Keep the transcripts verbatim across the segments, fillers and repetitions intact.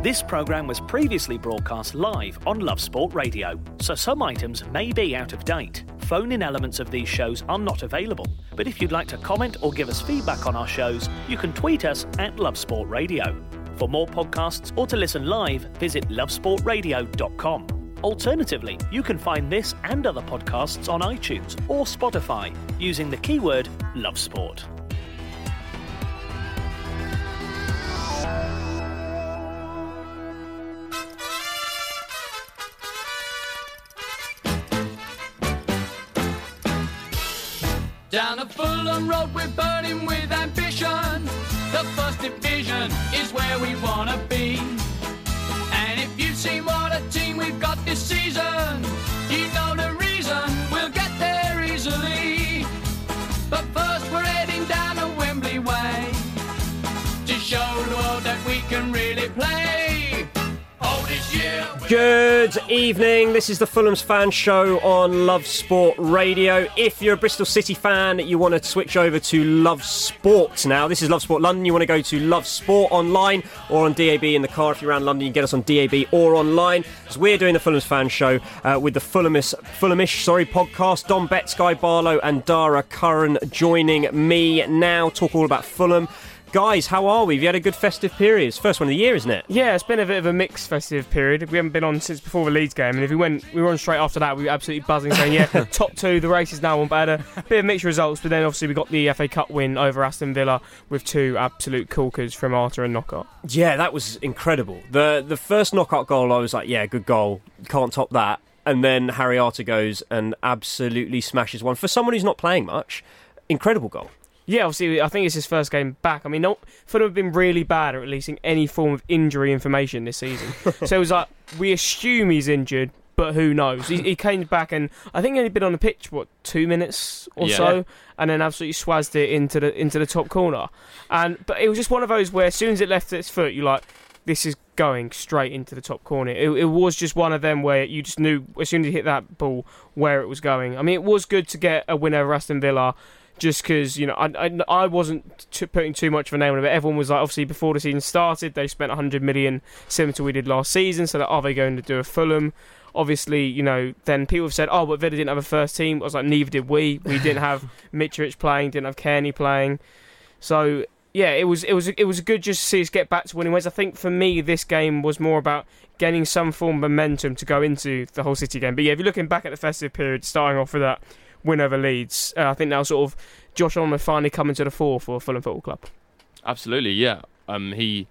This programme was previously broadcast live on Love Sport Radio, so some items may be out of date. Phone-in elements of these shows are not available, but if you'd like to comment or give us feedback on our shows, you can tweet us at Love Sport Radio. For more podcasts or to listen live, visit love sport radio dot com. Alternatively, you can find this and other podcasts on iTunes or Spotify using the keyword Love Sport. Down a Fulham road we're burning with ambition. The first division is where we want to be. And if you've seen what a team we've got this season, you know the reason we'll get there easily. But first we're heading down a Wembley way to show the world that we can really play. Oh, this year... Good evening, this is the Fulham's Fan Show on Love Sport Radio. If you're a Bristol City fan, you want to switch over to Love Sport now. This is Love Sport London. You want to go to Love Sport online or on D A B in the car. If you're around London, you can get us on D A B or online. As we're doing the Fulham's Fan Show uh, with the Fulhamish, Fulhamish sorry, podcast. Don Betts, Guy Barlow and Dara Curran joining me now. Talk all about Fulham. Guys, how are we? Have you had a good festive period? It's the first one of the year, isn't it? Yeah, it's been a bit of a mixed festive period. We haven't been on since before the Leeds game, and if we went, we were on straight after that, we were absolutely buzzing, saying, yeah, top two, the race is now on. But had a bit of mixed results, but then obviously we got the F A Cup win over Aston Villa with two absolute corkers from Arter and Knockout. Yeah, that was incredible. The the first Knockout goal, I was like, yeah, good goal, can't top that. And then Harry Arter goes and absolutely smashes one. For someone who's not playing much, incredible goal. Yeah, obviously, I think it's his first game back. I mean, not Fulham have been really bad at releasing any form of injury information this season. So it was like, we assume he's injured, but who knows? He, he came back and I think he only been on the pitch, what, two minutes or yeah. so, and then absolutely swazzed it into the into the top corner. And But it was just one of those where as soon as it left its foot, you're like, this is going straight into the top corner. It, it was just one of them where you just knew as soon as you hit that ball where it was going. I mean, it was good to get a win over Aston Villa, just because, you know, I, I, I wasn't t- putting too much of a name on it, but everyone was like, obviously, before the season started, they spent one hundred million similar to what we did last season, so that are they going to do a Fulham? Obviously, you know, then people have said, oh, but Villa didn't have a first team. I was like, neither did we. We didn't have Mitrovic playing, didn't have Kearney playing. So, yeah, it was it was, it was good just to see us get back to winning ways. I think, for me, this game was more about getting some form of momentum to go into the whole City game. But, yeah, if you're looking back at the festive period, starting off with that win over Leeds, uh, I think now sort of Josh Allen finally coming to the fore for Fulham Football Club. Absolutely, yeah. Um, he,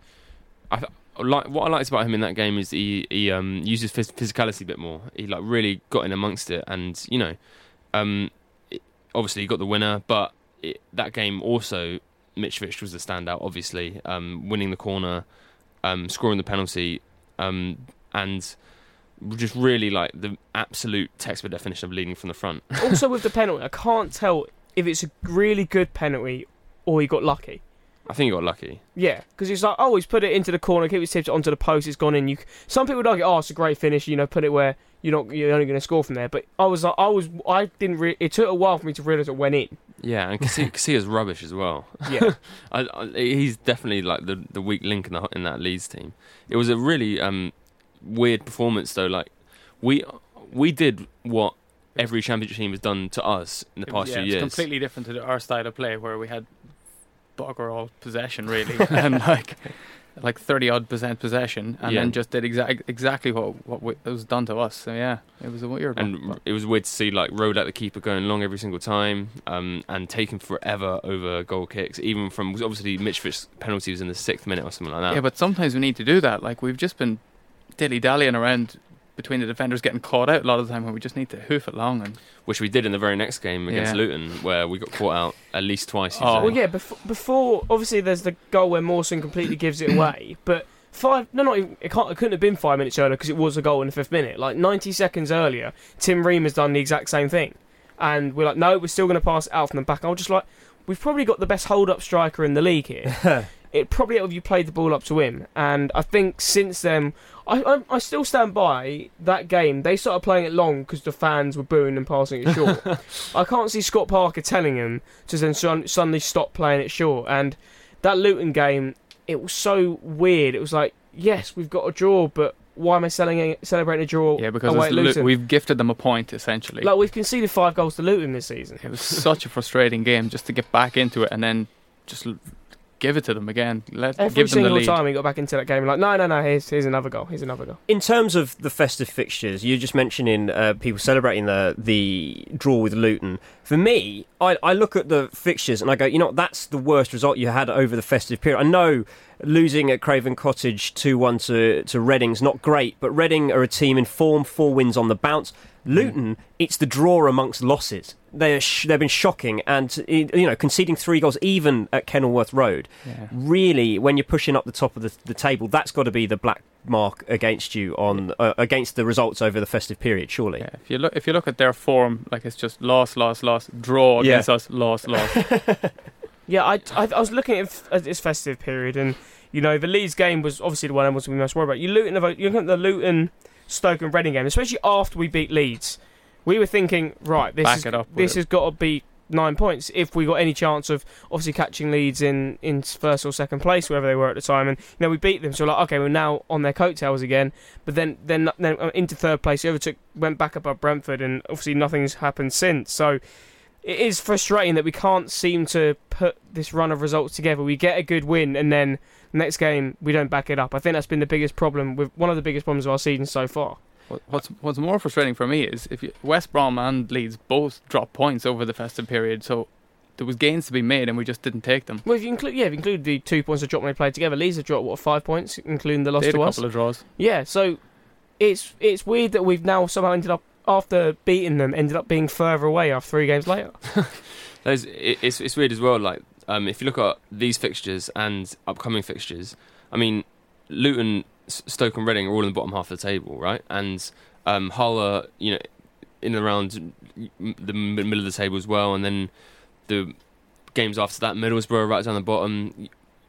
I like what I liked about him in that game is he he um uses phys- physicality a bit more. He like really got in amongst it, and you know, um, it, obviously he got the winner, but it, that game also Mitrovic was the standout. Obviously, um, winning the corner, um, scoring the penalty, um, and just really like the absolute textbook definition of leading from the front. Also with the penalty, I can't tell if it's a really good penalty or he got lucky. I think he got lucky. Yeah, because it's like, oh, he's put it into the corner, keep his tips onto the post, it's gone in. You, some people would argue, oh, it's a great finish, you know, put it where you're not, you're only going to score from there. But I was like, I was, I didn't. Re- it took a while for me to realise it went in. Yeah, and Casillas rubbish as well. Yeah, I, I, he's definitely like the the weak link in, the, in that Leeds team. It was a really um, weird performance though. Like we we did what every championship team has done to us in the it past was, yeah, few it's years. Completely different to the, our style of play, where we had bugger all possession really, and like like thirty odd percent possession, and yeah. then just did exactly exactly what what we, was done to us. So yeah, it was a weird and one. It was weird to see like Road at the keeper going long every single time, um, and taking forever over goal kicks, even from obviously Mitrovic's penalty was in the sixth minute or something like that. Yeah, but sometimes we need to do that. Like we've just been dilly dallying around between the defenders, getting caught out a lot of the time, when we just need to hoof it long. And which we did in the very next game against yeah. Luton, where we got caught out at least twice. Oh. Well, yeah. Before, before, obviously, there's the goal where Mawson completely gives it away, but five. No, not even, it can't. It couldn't have been five minutes earlier because it was a goal in the fifth minute. Like ninety seconds earlier, Tim Ream has done the exact same thing, and we're like, no, we're still going to pass it out from the back. I was just like, we've probably got the best hold-up striker in the league here. It probably have you played the ball up to him, and I think since then, I I, I still stand by that game. They started playing it long because the fans were booing and passing it short. I can't see Scott Parker telling him to then son- suddenly stop playing it short. And that Luton game, it was so weird. It was like yes, we've got a draw, but why am I selling, celebrating a draw? Yeah, because away it's at Luton? Lu- we've gifted them a point, essentially. Like, we've conceded five goals to Luton this season. It was such a frustrating game just to get back into it and then just l- give it to them again. Let Every give them the single lead. time we got back into that game, like, no, no, no, here's, here's another goal, here's another goal. In terms of the festive fixtures, you're just mentioning uh, people celebrating the the draw with Luton. For me, I, I look at the fixtures and I go, you know what, that's the worst result you had over the festive period. I know losing at Craven Cottage two one to, to Reading's not great, but Reading are a team in form, four wins on the bounce. Luton, it's the draw amongst losses. They're sh- they've been shocking, and you know, conceding three goals even at Kenilworth Road. Yeah. Really, when you're pushing up the top of the, the table, that's got to be the black mark against you on uh, against the results over the festive period. Surely, Yeah, if you look, if you look at their form, like it's just loss, loss, loss, draw Yeah. against us, loss, loss. Yeah, I, I, I was looking at, at this festive period, and you know, the Leeds game was obviously the one I was most worried about. You Luton, you look at the Luton, Stoke, and Reading game, especially after we beat Leeds. We were thinking, right, this Back is, it up with this it. has got to be nine points if we got any chance of obviously catching Leeds in, in first or second place, wherever they were at the time. And you know, we beat them, so we're like, okay, we're now on their coattails again. But then, then, then into third place, we overtook, went back above Brentford, and obviously nothing's happened since. So it is frustrating that we can't seem to put this run of results together. We get a good win, and then next game we don't back it up. I think that's been the biggest problem, with one of the biggest problems of our season so far. What- What's what's more frustrating for me is if you, West Brom and Leeds both dropped points over the festive period, so there was gains to be made and we just didn't take them. Well, if you include, yeah, if you include the two points that dropped when they played together, Leeds have dropped what five points, including the loss They had to a us. couple of draws. Yeah, so it's it's weird that we've now somehow ended up, after beating them, ended up being further away after three games later. There's, it, it's it's weird as well. Like, um, if you look at these fixtures and upcoming fixtures, I mean, Luton, S- Stoke, and Reading are all in the bottom half of the table, right? And um, Hull are, you know, in and around the m- middle of the table as well. And then the games after that, Middlesbrough are right down the bottom.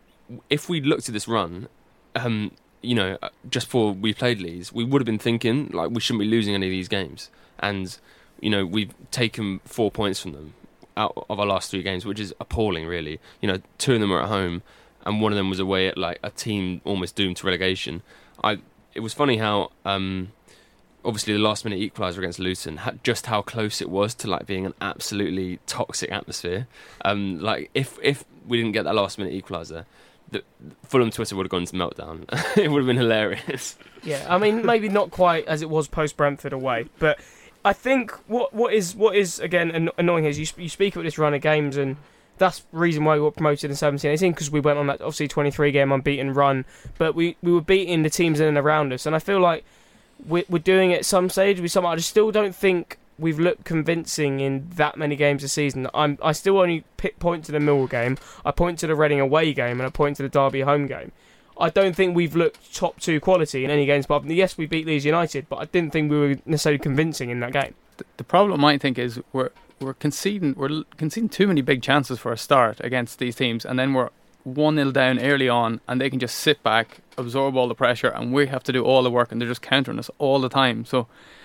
If we looked at this run, um, you know, just before we played Leeds, we would have been thinking like we shouldn't be losing any of these games. And you know, we've taken four points from them out of our last three games, which is appalling, really. You know, two of them are at home, and one of them was away at like a team almost doomed to relegation. I. It was funny how, um, obviously, the last-minute equaliser against Luton, ha- just how close it was to like being an absolutely toxic atmosphere. Um, like if if we didn't get that last-minute equaliser, the Fulham Twitter would have gone into meltdown. It would have been hilarious. Yeah, I mean, maybe not quite as it was post Brentford away, but I think what what is what is again an- annoying is you sp- you speak about this run of games, and that's the reason why we got promoted in seventeen eighteen, because we went on that obviously twenty-three game unbeaten run, but we, we were beating the teams in and around us, and I feel like we're, we're doing it at some stage. We some I just still don't think we've looked convincing in that many games this season. I'm I still only pick, point to the Millwall game, I point to the Reading away game, and I point to the Derby home game. I don't think we've looked top two quality in any games apart from, yes, we beat Leeds United, but I didn't think we were necessarily convincing in that game. The, the problem I think is we're we're conceding we're l- conceding too many big chances for a start against these teams, and then we're one nil down early on, and they can just sit back, absorb all the pressure, and we have to do all the work, and they're just countering us all the time. So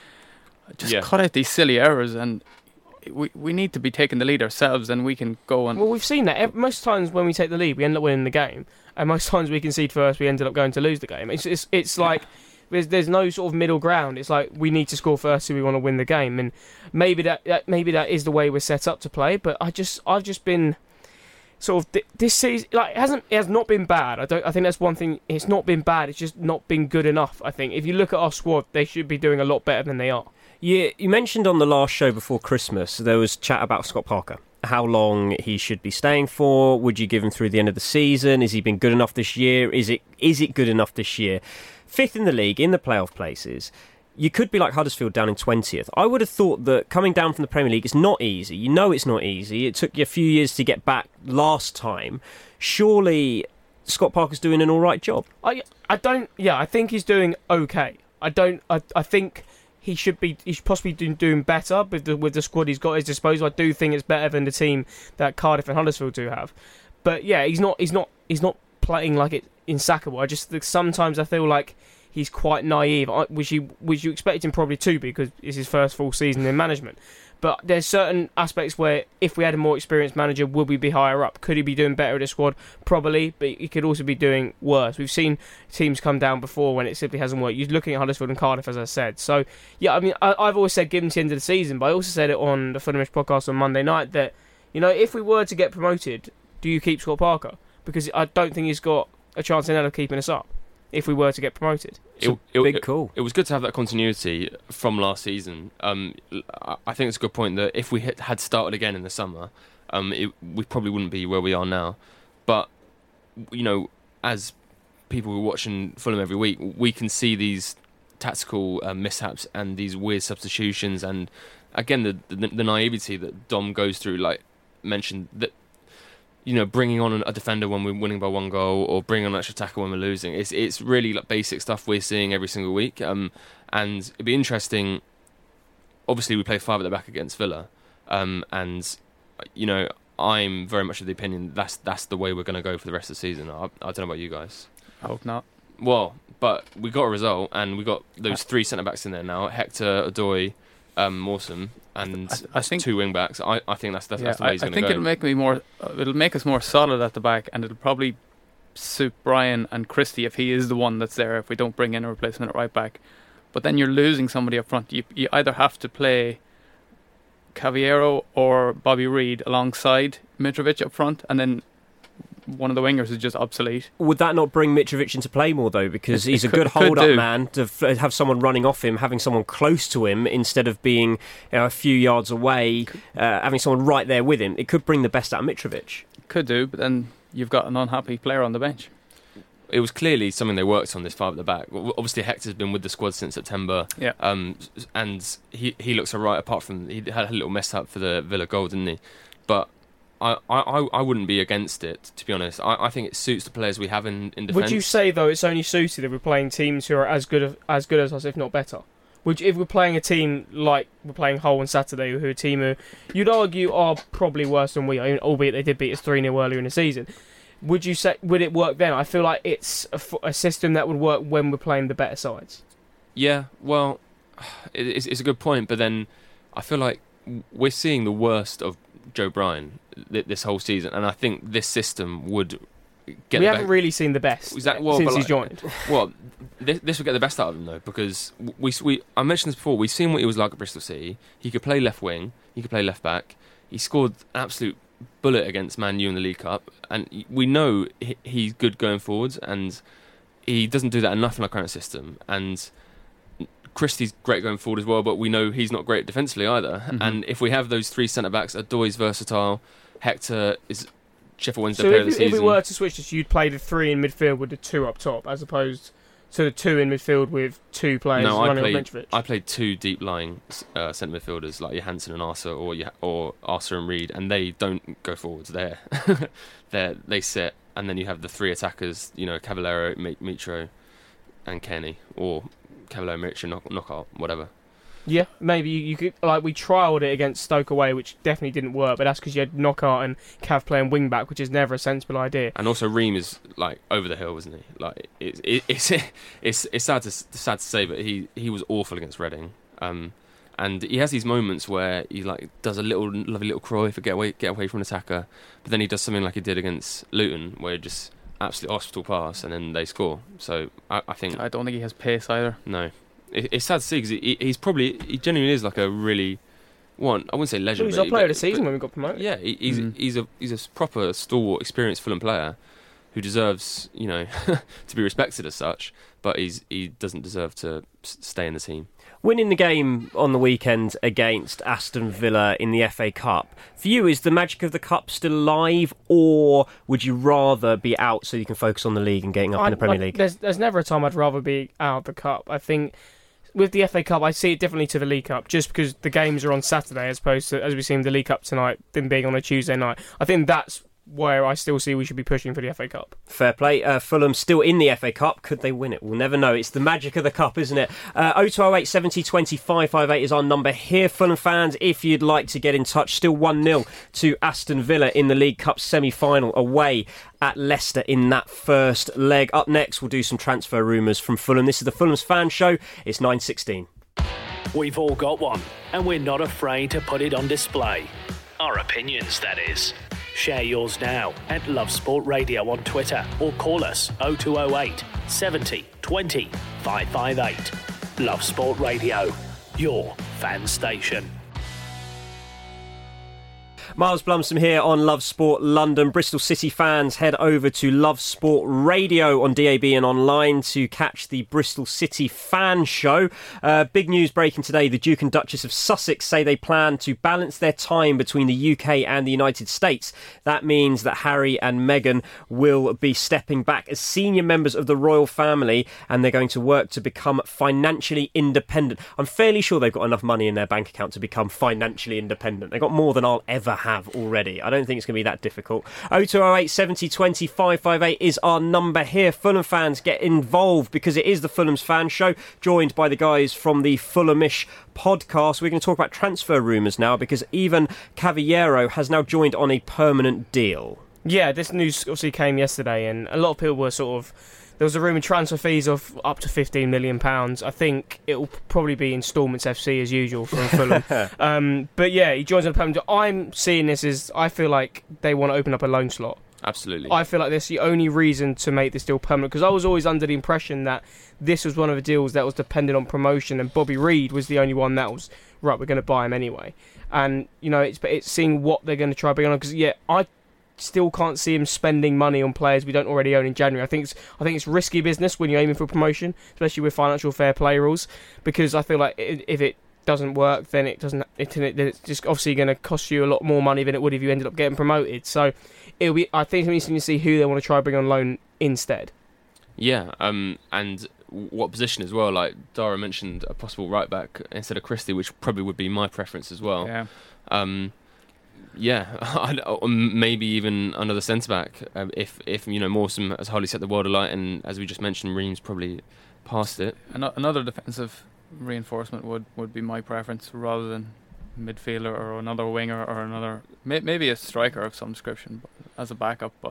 just Yeah. cut out these silly errors, and we we need to be taking the lead ourselves, and we can go and Well, we've seen that. Ev- Most times when we take the lead, we end up winning the game, and most times we concede first, we ended up going to lose the game. It's it's, it's like there's there's no sort of middle ground. It's like we need to score first, so we want to win the game, and maybe that, that maybe that is the way we're set up to play. But I just I've just been sort of th- this season, like it hasn't it has not been bad. I don't I think that's one thing. It's not been bad. It's just not been good enough. I think if you look at our squad, they should be doing a lot better than they are. Yeah, you mentioned on the last show before Christmas there was chat about Scott Parker. How long he should be staying for? Would you give him through the end of the season? Has he been good enough this year? Is it is it good enough this year? Fifth in the league, in the playoff places. You could be like Huddersfield down in twentieth. I would have thought that coming down from the Premier League is not easy. You know it's not easy. It took you a few years to get back last time. Surely Scott Parker's doing an all right job. I I don't. Yeah, I think he's doing okay. I don't. I I think he should be. He should possibly be doing better with the with the squad he's got at his disposal. I do think it's better than the team that Cardiff and Huddersfield do have. But yeah, he's not. He's not. He's not playing like it insackable. I just sometimes I feel like he's quite naive, which you which you expect him probably to be because it's his first full season in management. But there's certain aspects where if we had a more experienced manager, would we be higher up? Could he be doing better with the squad? Probably, but he could also be doing worse. We've seen teams come down before when it simply hasn't worked. You're looking at Huddersfield and Cardiff, as I said. So, yeah, I mean, I, I've always said give him to the end of the season, but I also said it on the Fulhamish podcast on Monday night that, you know, if we were to get promoted, do you keep Scott Parker? Because I don't think he's got a chance in hell of keeping us up if we were to get promoted. It's a it, big it, call. It was good to have that continuity from last season. Um, I think it's a good point that if we had started again in the summer, um, it, we probably wouldn't be where we are now. But, you know, as people who are watching Fulham every week, we can see these tactical uh, mishaps and these weird substitutions. And, again, the, the, the naivety that Dom goes through, like mentioned, that, you know, bringing on a defender when we're winning by one goal, or bringing on an extra tackle when we're losing. It's it's really like basic stuff we're seeing every single week. Um, and it'd be interesting. Obviously, we play five at the back against Villa, um, and you know, I'm very much of the opinion that's that's the way we're going to go for the rest of the season. I, I don't know about you guys. I hope not. Well, but we got a result, and we got those three centre backs in there now: Hector, Odoi, um, Mawson, and I, I think two wing backs. I, I think that's that's, yeah, that's the way I, he's I going to think go. it'll make me more. Uh, it'll make us more solid at the back, and it'll probably suit Brian and Christie if he is the one that's there. If we don't bring in a replacement at right back, but then you're losing somebody up front. You you either have to play Cavallero or Bobby Reid alongside Mitrovic up front, and then one of the wingers is just obsolete. Would that not bring Mitrovic into play more, though? Because It- he's it a could- good could hold-up do. man to f- have someone running off him, having someone close to him instead of being, you know, a few yards away, uh, having someone right there with him. It could bring the best out of Mitrovic. Could do, but then you've got an unhappy player on the bench. It was clearly something they worked on, this five at the back. W- Obviously, Hector's been with the squad since September, Yeah. um, s- and he he looks alright. Apart from he had a little mess up for the Villa goal, didn't he? But I, I, I wouldn't be against it, to be honest. I, I think it suits the players we have in, in defence. Would you say, though, it's only suited if we're playing teams who are as good of, as good as us, if not better? Would you, if we're playing a team like we're playing Hull on Saturday, who are a team who you'd argue are probably worse than we are, albeit they did beat us three nil earlier in the season, would you say would it work then? I feel like it's a, f- a system that would work when we're playing the better sides. Yeah, well, it, it's, it's a good point, but then I feel like we're seeing the worst of Joe Bryan th- this whole season, and I think this system would get we the haven't best. really seen the best Exactly, well, since but he's like- joined. Well, this, this would get the best out of him, though, because we, we I mentioned this before. We've seen what he was like at Bristol City. He could play left wing. He could play left back. He scored an absolute bullet against Man U in the League Cup, and we know he, he's good going forwards, and he doesn't do that enough in our current system. And Christie's great going forward as well, but we know he's not great defensively either. Mhm. And if we have those three centre backs, Adoy's versatile, Hector is Sheffield Wednesday So player if, of the if we season. were to switch this, you'd play the three in midfield with the two up top, as opposed to the two in midfield with two players No, I running played, on Mitrovic. I played two deep lying uh, centre midfielders like Johansson and Arthur, or Joh- or Arthur and Reed, and they don't go forwards. They they they sit, and then you have the three attackers. You know, Cavallero, Mi- Mitro, and Kenny, or Cavallero, Mitro, knock, knockout, whatever. Yeah, maybe you, you could like we trialled it against Stoke away, which definitely didn't work. But that's because you had Knockout and Cav playing wing back, which is never a sensible idea. And also Ream is like over the hill, wasn't he? Like it, it, it's it's it's sad to sad to say, but he, he was awful against Reading. Um, and he has these moments where he like does a little lovely little Cruyff to get away get away from an attacker, but then he does something like he did against Luton, where he just absolute hospital pass and then they score. So I, I think I don't think he has pace either. no, it, it's sad to see because he, he's probably he genuinely is like a really one. I wouldn't say He legend. was but our he- player of the but- season but- when we got promoted. yeah, he, he's Mm. he's a he's a proper stalwart, experienced Fulham player who deserves, you know, to be respected as such. But he's he doesn't deserve to s- stay in the team. Winning the game on the weekend against Aston Villa in the F A Cup, for you, is the magic of the Cup still alive, or would you rather be out so you can focus on the league and getting up I- in the Premier I- League? There's, there's never a time I'd rather be out of the Cup. I think with the F A Cup, I see it differently to the League Cup, just because the games are on Saturday as opposed to, as we see in the League Cup tonight, them being on a Tuesday night. I think that's where I still see we should be pushing for the F A Cup. Fair play. Uh, Fulham still in the F A Cup. Could they win it? We'll never know. It's the magic of the Cup, isn't it? Uh, oh two oh eight seventy twenty-five fifty-eight is our number here. Fulham fans, if you'd like to get in touch, still one nil to Aston Villa in the League Cup semi-final away at Leicester in that first leg. Up next, we'll do some transfer rumours from Fulham. This is the Fulham's Fan Show. It's nine sixteen. We've all got one, and we're not afraid to put it on display. Our opinions, that is. Share yours now at Love Sport Radio on Twitter or call us oh two oh eight, seventy, twenty, five five eight. Love Sport Radio, your fan station. Miles Blumsom here on Love Sport London. Bristol City fans, head over to Love Sport Radio on D A B and online to catch the Bristol City Fan Show. Uh, big news breaking today. The Duke and Duchess of Sussex say they plan to balance their time between the U K and the United States. That means that Harry and Meghan will be stepping back as senior members of the royal family, and they're going to work to become financially independent. I'm fairly sure they've got enough money in their bank account to become financially independent. They've got more than I'll ever have. have already. I don't think it's going to be that difficult. oh two oh eight, seventy, twenty, five five eight is our number here. Fulham fans, get involved because it is the Fulham's Fan Show, joined by the guys from the Fulhamish podcast. We're going to talk about transfer rumours now because Ivan Cavallero has now joined on a permanent deal. Yeah, this news obviously came yesterday, and a lot of people were sort of... There was a rumour transfer fees of up to fifteen million pounds. I think it will probably be instalments F C as usual from Fulham. um, but yeah, he joins on a permanent deal. I'm seeing this as... I feel like they want to open up a loan slot. Absolutely. I feel like this is the only reason to make this deal permanent, because I was always under the impression that this was one of the deals that was dependent on promotion, and Bobby Reid was the only one that was, right, we're going to buy him anyway. And, you know, it's, it's seeing what they're going to try to bring on, because, yeah, I... still can't see him spending money on players we don't already own in January. I think it's I think it's risky business when you're aiming for promotion, especially with financial fair play rules, because I feel like if it doesn't work, then it doesn't. It, it's just obviously going to cost you a lot more money than it would if you ended up getting promoted. So it'll be. I think it's interesting to see who they want to try to bring on loan instead. Yeah, um, and what position as well. Like Dara mentioned, a possible right back instead of Christie, which probably would be my preference as well. Yeah. Um, Yeah, maybe even another centre back um, if if you know Mawson has hardly set the world alight, and as we just mentioned, Ream's probably past it. Another defensive reinforcement would, would be my preference, rather than midfielder or another winger or another may, maybe a striker of some description as a backup. But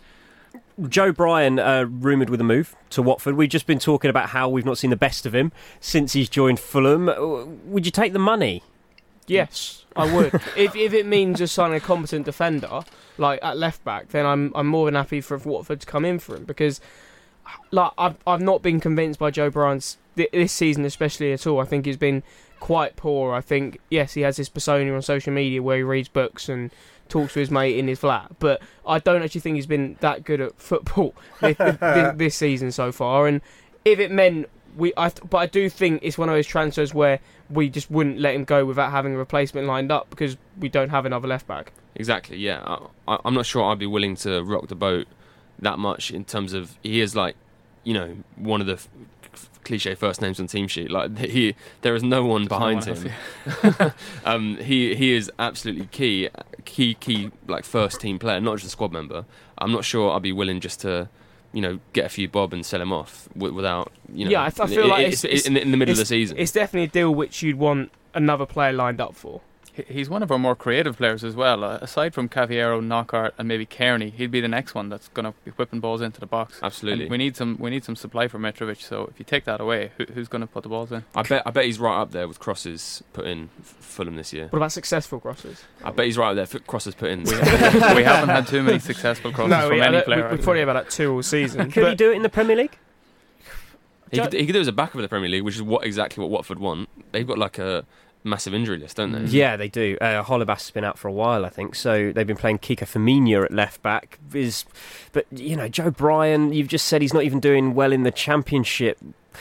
Joe Bryan uh, rumoured with a move to Watford. We've just been talking about how we've not seen the best of him since he's joined Fulham. Would you take the money? Yes, I would. if if it means just signing a competent defender, like at left back, then I'm I'm more than happy for Watford to come in for him, because like I've I've not been convinced by Joe Bryan's th- this season especially at all. I think he's been quite poor. I think yes, he has this persona on social media where he reads books and talks to his mate in his flat, but I don't actually think he's been that good at football this, this, this season so far. And if it meant we, I, but I do think it's one of those transfers where we just wouldn't let him go without having a replacement lined up, because we don't have another left back. Exactly, yeah. I, I'm not sure I'd be willing to rock the boat that much in terms of he is like, you know, one of the f- f- cliche first names on team sheet. Like he, there is no one behind him. um, he he is absolutely key, key key like first team player, not just a squad member. I'm not sure I'd be willing just to, you know, get a few bob and sell him off w- without, you know... Yeah, I, th- I feel it, like it's, it's, it's in, the, in the middle of the season. It's definitely a deal which you'd want another player lined up for. he's one of our more creative players as well. Uh, aside from Cavallero, Knockaert, and maybe Kearney, he'd be the next one that's going to be whipping balls into the box. Absolutely. And we need some. We need some supply for Mitrovic. So if you take that away, who, who's going to put the balls in? I bet. I bet he's right up there with crosses put in for Fulham this year. What about successful crosses? I bet he's right up there for crosses put in. We, we haven't had too many successful crosses no, from we, any we, player. we, we probably have about two all season. Could he do it in the Premier League? He could, he could do it as a backup of the Premier League, which is what exactly what Watford want. They've got like a massive injury list, don't they? Yeah, they do. Uh, Holebas has been out for a while, I think. So they've been playing Kika Firmino at left back. Is, but you know, Joe Bryan. You've just said he's not even doing well in the Championship.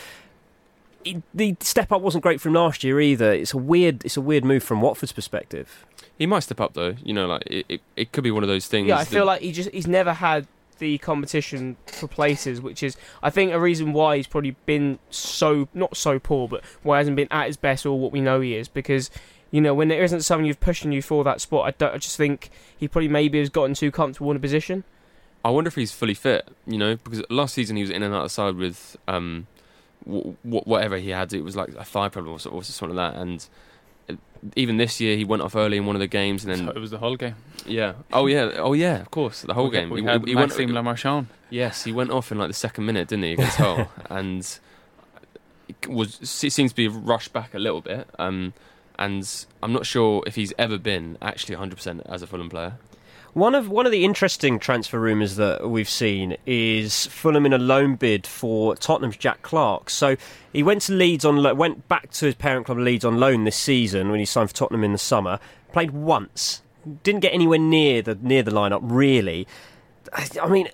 He, the step up wasn't great from last year either. It's a weird. It's a weird move from Watford's perspective. He might step up though. You know, like it. It, it could be one of those things. Yeah, I feel like he just he's never had the competition for places, which is I think a reason why he's probably been so not so poor, but why he hasn't been at his best or what we know he is, because you know when there isn't someone you've pushing you for that spot, I, don't, I just think he probably maybe has gotten too comfortable in a position. I wonder if he's fully fit. You know, because last season he was in and out of the side with um, w- w- whatever he had. It was like a thigh problem or something like that, and even this year he went off early in one of the games, and then so it was the whole game. Yeah. Oh yeah. Oh yeah. Of course, the whole we, game. We he, had he Maxime went, Lamarchand. Yes, he went off in like the second minute, didn't he, against Hull? And was seems to be rushed back a little bit, um, and I'm not sure if he's ever been actually one hundred percent as a Fulham player. One of one of the interesting transfer rumours that we've seen is Fulham in a loan bid for Tottenham's Jack Clarke. So he went to Leeds on lo- went back to his parent club Leeds on loan this season when he signed for Tottenham in the summer. Played once, didn't get anywhere near the near the lineup really. I, I mean,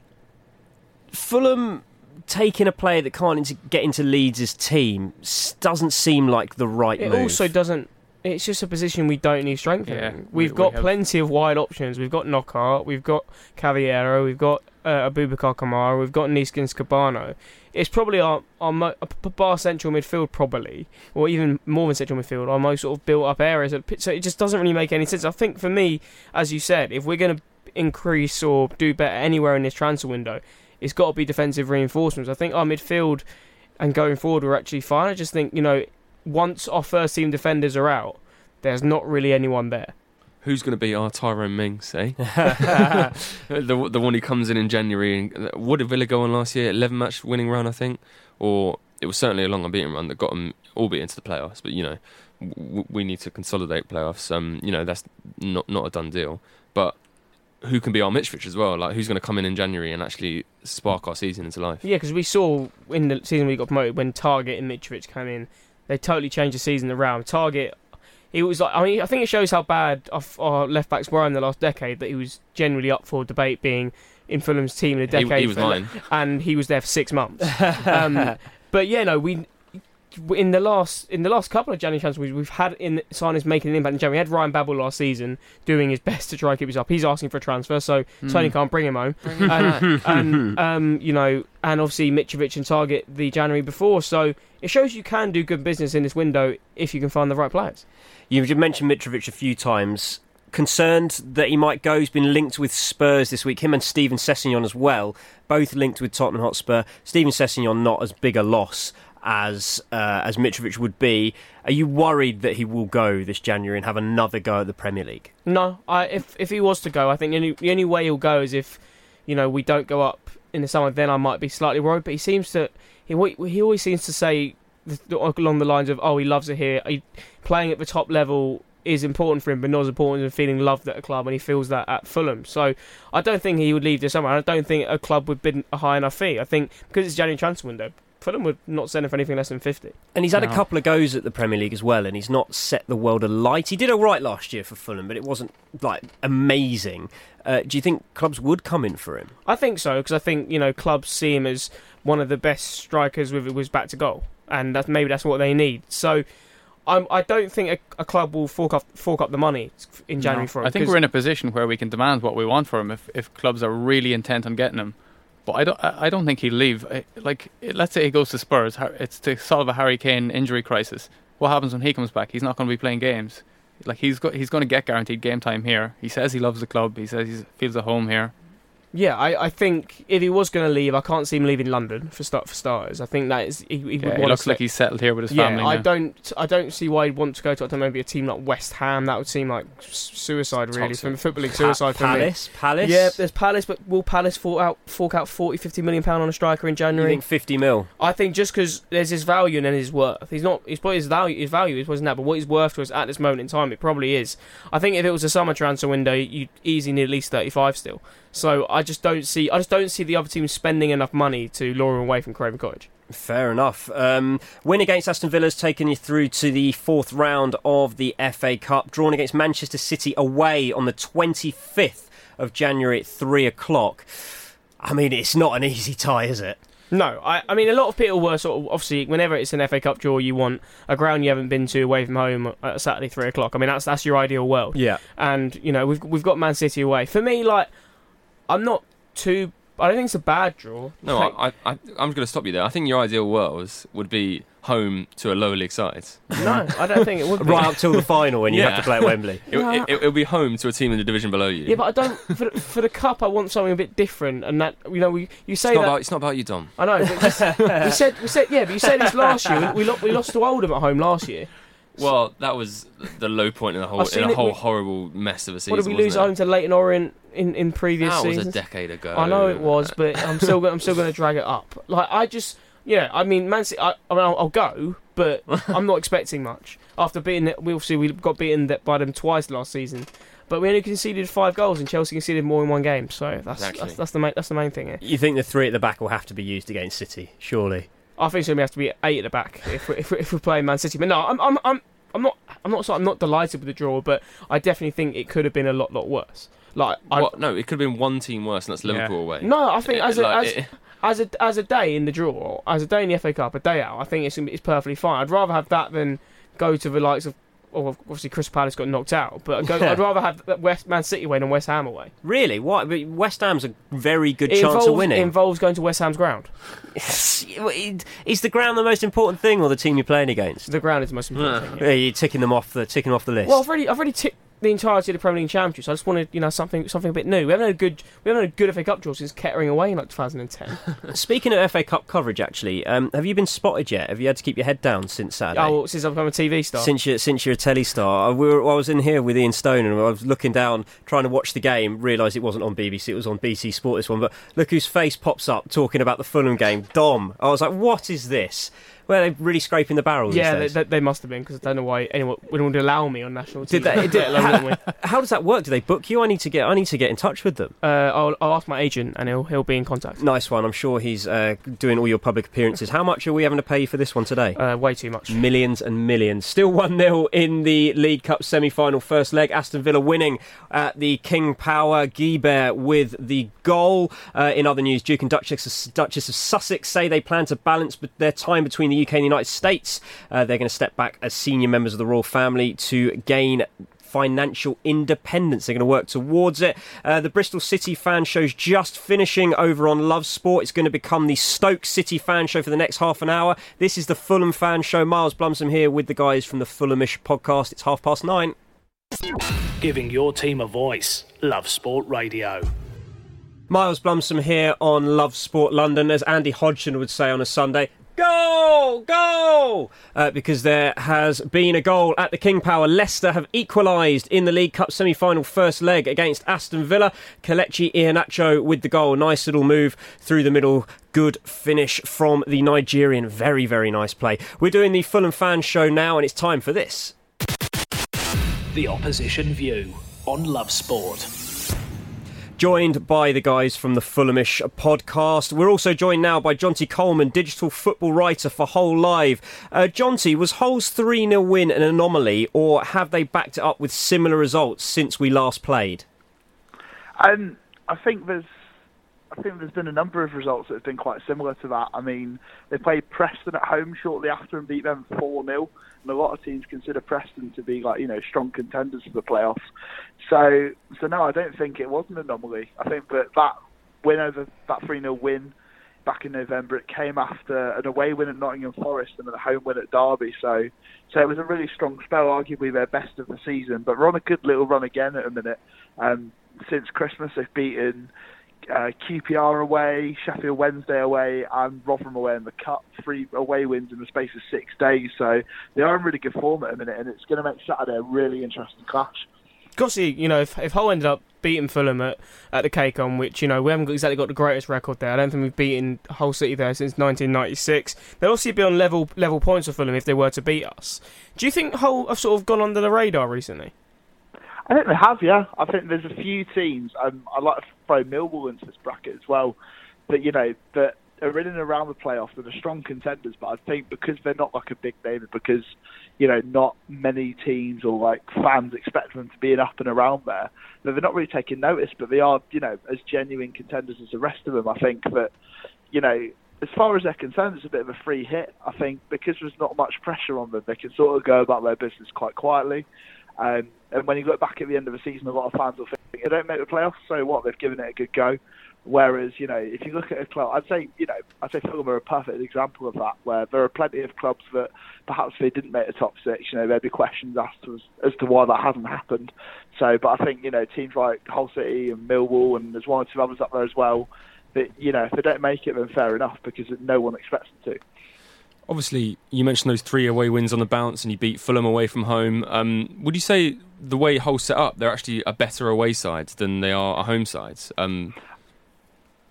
Fulham taking a player that can't into, get into Leeds' team doesn't seem like the right it move. It also doesn't. It's just a position we don't need strength in. Yeah, we've we, got we have... plenty of wide options. We've got Knockaert, we've got Cavallero, we've got uh, Abubakar Kamara, we've got Neeskens Cabano. It's probably our, our mo- bar central midfield, probably, or even more than central midfield, our most sort of built-up areas. So it just doesn't really make any sense. I think for me, as you said, if we're going to increase or do better anywhere in this transfer window, it's got to be defensive reinforcements. I think our midfield and going forward we're actually fine. I just think, you know, once our first team defenders are out, there's not really anyone there. Who's going to be our Tyrone Mings, eh? the the one who comes in in January. And, what did Villa go on last year? eleven match winning run, I think, or it was certainly a long unbeaten run that got them, albeit into the playoffs. But you know, w- we need to consolidate playoffs. Um, you know, that's not not a done deal. But who can be our Mitrovic as well? Like, who's going to come in in January and actually spark our season into life? Yeah, because we saw in the season we got promoted when Targett and Mitrovic came in, they totally changed the season around. Targett, he was like, I mean, I think it shows how bad our, our left backs were in the last decade that he was generally up for debate being in Fulham's team in a decade. He, he was mine, and he was there for six months. um, but yeah, no, we. In the last in the last couple of January transfers, we've had in signings making an impact in January. We had Ryan Babel last season doing his best to try and keep us up. He's asking for a transfer, so mm. Tony can't bring him home. and, and um, you know, and obviously Mitrovic and Targett the January before. So it shows you can do good business in this window if you can find the right players. You've mentioned Mitrovic a few times. Concerned that he might go. He's been linked with Spurs this week. Him and Steven Sessegnon as well, both linked with Tottenham Hotspur. Steven Sessegnon not as big a loss as uh, as Mitrovic would be. Are you worried that he will go this January and have another go at the Premier League? No, I, if if he was to go, I think the only, the only way he'll go is if, you know, we don't go up in the summer. Then I might be slightly worried. But he seems to he he always seems to say along the lines of, oh, he loves it here. He, playing at the top level is important for him, but not as important as feeling loved at a club, and he feels that at Fulham. So I don't think he would leave this summer. I don't think a club would bid a high enough fee. I think because it's January transfer window, Fulham would not send him for anything less than fifty. And he's had no. a couple of goes at the Premier League as well, and he's not set the world alight. He did all right last year for Fulham, but it wasn't like amazing. Uh, do you think clubs would come in for him? I think so, because I think, you know, clubs see him as one of the best strikers with his back to goal, and that's, maybe that's what they need. So I'm, I don't think a, a club will fork up fork up the money in January no. for him. I think we're in a position where we can demand what we want for him if, if clubs are really intent on getting him. But I don't. I don't think he'll leave. Like, let's say he goes to Spurs. It's to solve a Harry Kane injury crisis. What happens when he comes back? He's not going to be playing games. Like, he's got. He's going to get guaranteed game time here. He says he loves the club. He says he feels at home here. Yeah, I, I think if he was going to leave, I can't see him leaving London for start for starters. I think that is he, he yeah, would he want looks to like he's settled here with his yeah, family. I now. don't I don't see why he'd want to go to maybe a team like West Ham. That would seem like suicide, really, Toxic. from Football League suicide for me. Palace, Palace. Yeah, there's Palace, but will Palace fork out fork out forty, fifty million pound on a striker in You January? think fifty mil? I think just because there's his value and then his worth. He's not. He's probably his value. His value is wasn't that, but what he's worth to us at this moment in time, it probably is. I think if it was a summer transfer window, you'd easily need at least thirty-five still. So I just don't see. I just don't see the other team spending enough money to lure him away from Craven Cottage. Fair enough. Um, win against Aston Villa has taken you through to the fourth round of the F A Cup. Drawn against Manchester City away on the twenty-fifth of January at three o'clock. I mean, it's not an easy tie, is it? No, I, I mean, a lot of people were sort of, obviously, whenever it's an F A Cup draw, you want a ground you haven't been to away from home at Saturday, three o'clock. I mean, that's that's your ideal world. Yeah. And, you know, we've we've got Man City away. For me, like, I'm not too... I don't think it's a bad draw. No, like, I, I, I'm going to stop you there. I think your ideal world would be home to a lower league side. No, I don't think it would be. Right up till the final when you Yeah. have to play at Wembley. It, No. it, it, it'll be home to a team in the division below you. Yeah, but I don't... For, for the Cup, I want something a bit different. And that, you know, we you say it's, not that... about, it's not about you, Dom. I know, but just, we said, we said, yeah, but you said this last year. We, we, lo- we lost to Oldham at home last year. Well, that was the low point in the whole I've seen in a it- whole we- horrible mess of a season. What did we lose at wasn't home to Leyton Orient in, in previous it? That seasons? was a decade ago. I know it was, but I'm still go- I'm still going to drag it up. Like I just Yeah, I mean, Man City. I, I mean, I'll, I'll go, but I'm not expecting much. After beating it, we obviously we got beaten by them twice last season, but we only conceded five goals, and Chelsea conceded more in one game. So that's Exactly. that's, that's the main that's the main thing here. You think the three at the back will have to be used against City, surely? I think so. We have to be eight at the back if we're, if we're, if we're playing Man City. But no, I'm I'm I'm I'm not I'm not I'm not delighted with the draw, but I definitely think it could have been a lot lot worse. Like I, What? No, it could have been one team worse, and that's Liverpool Yeah. away. no, I think It- as a, like, as, it- as a as a day in the draw, as a day in the F A Cup, a day out, I think it's it's perfectly fine. I'd rather have that than go to the likes of. Well, obviously, Crystal Palace got knocked out, but I'd, go, Yeah. I'd rather have that West Man City away than West Ham away. Really? What? But West Ham's a very good It chance involves, of winning. It involves going to West Ham's ground. Is the ground the most important thing, or the team you're playing against? The ground is the most important thing. Yeah, you're ticking them off the ticking off the list. Well, I've already, I've already ticked the entirety of the Premier League Championship, so I just wanted, you know, something, something a bit new. We haven't had a good, we haven't had a good F A Cup draw since Kettering away in like two thousand ten. Speaking of F A Cup coverage, actually, um, have you been spotted yet? Have you had to keep your head down since Saturday? Oh, since I've become a T V star. Since you're, since you're a telly star, I, we were, I was in here with Ian Stone and I was looking down, trying to watch the game, realised it wasn't on B B C, it was on B T Sport, this one, but look whose face pops up talking about the Fulham game, Dom. I was like, what is this? Well, they're really scraping the barrel yeah, they, these days. they, they must have been, because I don't know why anyone would allow me on national T V. Did they, did, let alone win. how, how does that work? Do they book you? I need to get I need to get in touch with them. Uh, I'll, I'll ask my agent, and he'll he'll be in contact. Nice one. I'm sure he's uh, doing all your public appearances. How much are we having to pay you for this one today? Uh, way too much. Millions and millions. Still one nil in the League Cup semi-final first leg. Aston Villa winning at the King Power. Guibert with the goal. Uh, in other news, Duke and Duchess, Duchess of Sussex say they plan to balance their time between the U K and the United States. Uh, they're going to step back as senior members of the royal family to gain financial independence. They're going to work towards it. Uh, the Bristol City fan show's just finishing over on Love Sport. It's going to become the Stoke City fan show for the next half an hour. This is the Fulham fan show. Miles Blumsom here with the guys from the Fulhamish podcast. It's half past nine. Giving your team a voice. Love Sport Radio. Miles Blumsom here on Love Sport London, as Andy Hodgson would say on a Sunday. Goal! Goal! Uh, because there has been a goal at the King Power. Leicester have equalised in the League Cup semi-final first leg against Aston Villa. Kelechi Iheanacho with the goal. Nice little move through the middle. Good finish from the Nigerian. Very, very nice play. We're doing the Fulham fan show now, and it's time for this. The Opposition View on Love Sport. Joined by the guys from the Fulhamish podcast. We're also joined now by Jonty Coleman, digital football writer for Hull Live. Uh, Jonty, was Hull's three nil win an anomaly, or have they backed it up with similar results since we last played? Um, I think there's, I think there's been a number of results that have been quite similar to that. I mean, they played Preston at home shortly after and beat them four nil. And a lot of teams consider Preston to be like, you know, strong contenders for the playoffs. So, so no, I don't think it was an anomaly. I think that that win over that three nil win back in November, it came after an away win at Nottingham Forest and then a home win at Derby. So, so it was a really strong spell, arguably their best of the season. But we're on a good little run again at a minute. Um, since Christmas, they've beaten Uh, Q P R away, Sheffield Wednesday away, and Rotherham away in the Cup. Three away wins in the space of six days. So they are in really good form at a minute, and it's going to make Saturday a really interesting clash. Gossy, you know, if, if Hull ended up beating Fulham at, at the Cake-On, which, you know, we haven't got, exactly got the greatest record there. I don't think we've beaten Hull City there since nineteen ninety-six. They'll obviously be on level level points with Fulham if they were to beat us. Do you think Hull have sort of gone under the radar recently? I think they have, yeah. I think there's a few teams, um, I'd like to throw Millwall into this bracket as well, that, you know, that are in and around the playoffs that are strong contenders, but I think because they're not like a big name, because, you know, not many teams or like fans expect them to be in up and around there, that they're not really taking notice, but they are, you know, as genuine contenders as the rest of them. I think that, you know, as far as they're concerned, it's a bit of a free hit. I think because there's not much pressure on them, they can sort of go about their business quite quietly. Um, and when you look back at the end of the season, a lot of fans will think they don't make the playoffs, so what? They've given it a good go. Whereas, you know, if you look at a club, I'd say, you know, I'd say Fulham are a perfect example of that, where there are plenty of clubs that perhaps if they didn't make the top six, you know, there'd be questions asked as, as to why that hasn't happened. So, but I think, you know, teams like Hull City and Millwall, and there's one or two others up there as well, that, you know, if they don't make it, then fair enough, because no one expects them to. Obviously, you mentioned those three away wins on the bounce, and you beat Fulham away from home. Um, would you say the way Hull's set up, they're actually a better away side than they are a home side? Um,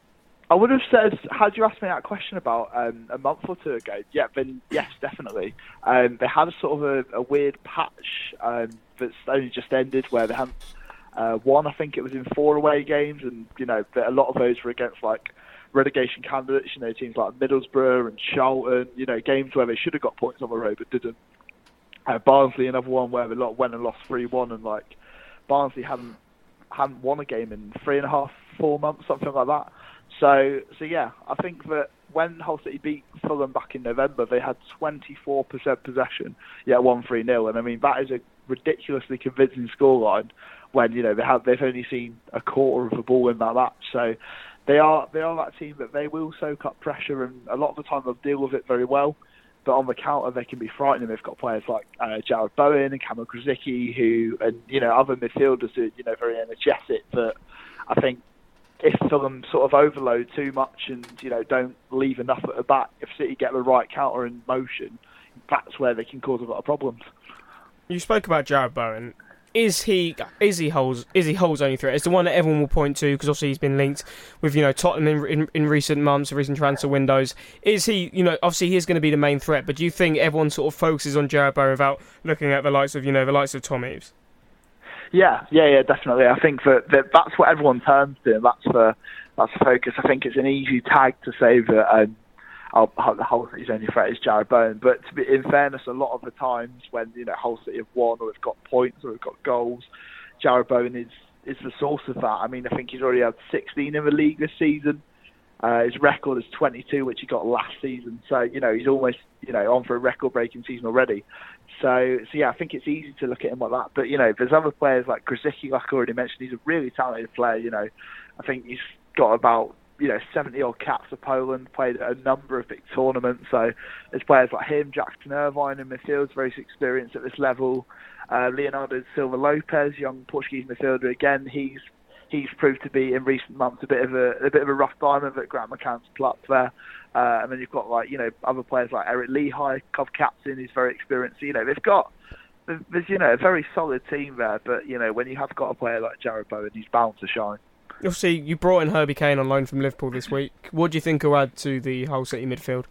I would have said, had you asked me that question about um, a month or two ago, yeah, then yes, definitely. Um, they had a sort of a, a weird patch um, that's only just ended where they hadn't uh, won. I think it was in four away games, and you know, a lot of those were against like relegation candidates. You know, teams like Middlesbrough and Charlton. You know, games where they should have got points on the road but didn't. Uh, Barnsley, another one where they went and lost three one, and like Barnsley hadn't hadn't won a game in three and a half, four months, something like that. So, so yeah, I think that when Hull City beat Fulham back in November, they had twenty-four percent possession, yet won three nil. And I mean, that is a ridiculously convincing scoreline when, you know, they have, they've only seen a quarter of the ball in that match. So they are, they are that team that they will soak up pressure, and a lot of the time they'll deal with it very well. But on the counter, they can be frightening. They've got players like uh, Jared Bowen and Kamil Grzycki, who, and, you know, other midfielders who, you know, very energetic, but I think if Fulham sort of overload too much and, you know, don't leave enough at the back, if City get the right counter in motion, that's where they can cause a lot of problems. You spoke about Jared Bowen. Is he is he Hull's is he Hull's only threat? It's the one that everyone will point to because obviously he's been linked with, you know, Tottenham in, in in recent months, recent transfer windows. Is he, you know, obviously he's going to be the main threat, but do you think everyone sort of focuses on Jared Bowen without looking at the likes of, you know, the likes of Tom Eaves? Yeah, yeah, yeah, definitely. I think that, that that's what everyone turns to, and that's the that's the focus. I think it's an easy tag to say that um, I'll, the Hull City's only threat is Jared Bowen, but to be, in fairness, a lot of the times when, you know, Hull City have won or have got points or have got goals, Jared Bowen is is the source of that. I mean, I think he's already had sixteen in the league this season. Uh, his record is twenty-two, which he got last season. So, you know, he's almost, you know, on for a record-breaking season already. So, so yeah, I think it's easy to look at him like that. But, you know, there's other players like Grzycki, like I already mentioned. He's a really talented player, you know. I think he's got about, you know, seventy-odd caps for Poland, played a number of big tournaments. So there's players like him, Jackson Irvine in midfield, very experienced at this level. Uh, Leonardo Silva Lopez, young Portuguese midfielder, again, he's he's proved to be in recent months a bit of a, a bit of a rough diamond that Grant McCann's plucked there. Uh, and then you've got, like, you know, other players like Eric Lehigh, Cov captain, who's very experienced. You know, they've got, there's, you know, a very solid team there. But, you know, when you have got a player like Jared Bowen, he's bound to shine. You'll see, you brought in Herbie Kane on loan from Liverpool this week. What do you think will add to the Hull City midfield?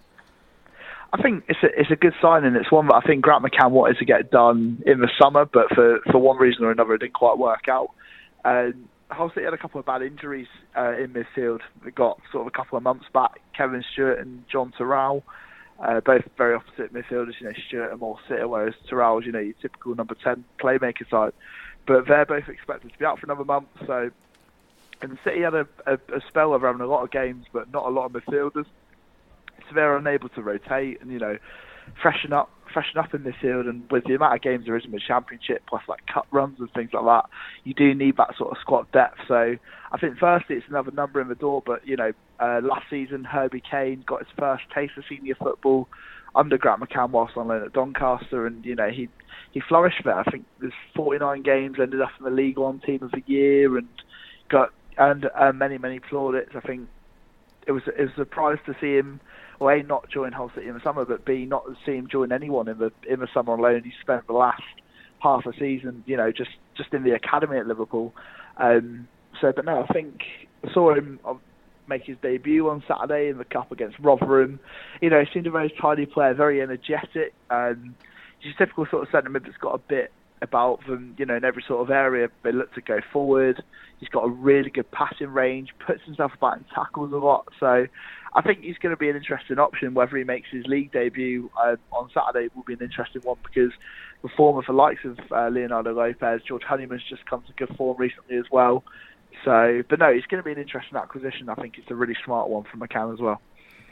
I think it's a, it's a good signing. It's one that I think Grant McCann wanted to get done in the summer, but for, for one reason or another, it didn't quite work out. Um, Hull City had a couple of bad injuries uh, in midfield. They got sort of a couple of months back. Kevin Stewart and John Terrell, uh, both very opposite midfielders. You know, Stewart a more sitter, whereas Terrell's, you know, your typical number ten playmaker side. But they're both expected to be out for another month. So, and City had a, a, a spell of having a lot of games, but not a lot of midfielders. So they're unable to rotate and, you know, freshen up, freshen up in midfield. And with the amount of games there is in the Championship, plus like cut runs and things like that, you do need that sort of squad depth. So I think firstly it's another number in the door. But, you know, uh, last season Herbie Kane got his first taste of senior football under Grant McCann whilst on loan at Doncaster, and, you know, he he flourished there. I think there's forty-nine games, ended up in the League One Team of the Year, and got and uh, many many plaudits. I think it was it was a surprise to see him, well, A, not join Hull City in the summer, but B, not see him join anyone in the in the summer on loan. He spent the last half a season, you know, just, just in the academy at Liverpool. Um, so, but no, I think I saw him make his debut on Saturday in the Cup against Rotherham. You know, he seemed a very tidy player, very energetic. Um, he's a typical sort of centre mid that's got a bit about them, you know, in every sort of area. They look to go forward. He's got a really good passing range, puts himself about in tackles a lot. So I think he's going to be an interesting option. Whether he makes his league debut uh, on Saturday will be an interesting one, because the form of the likes of uh, Leonardo Lopez, George Honeyman's just come to good form recently as well. So, but no, it's going to be an interesting acquisition. I think it's a really smart one from McCann as well.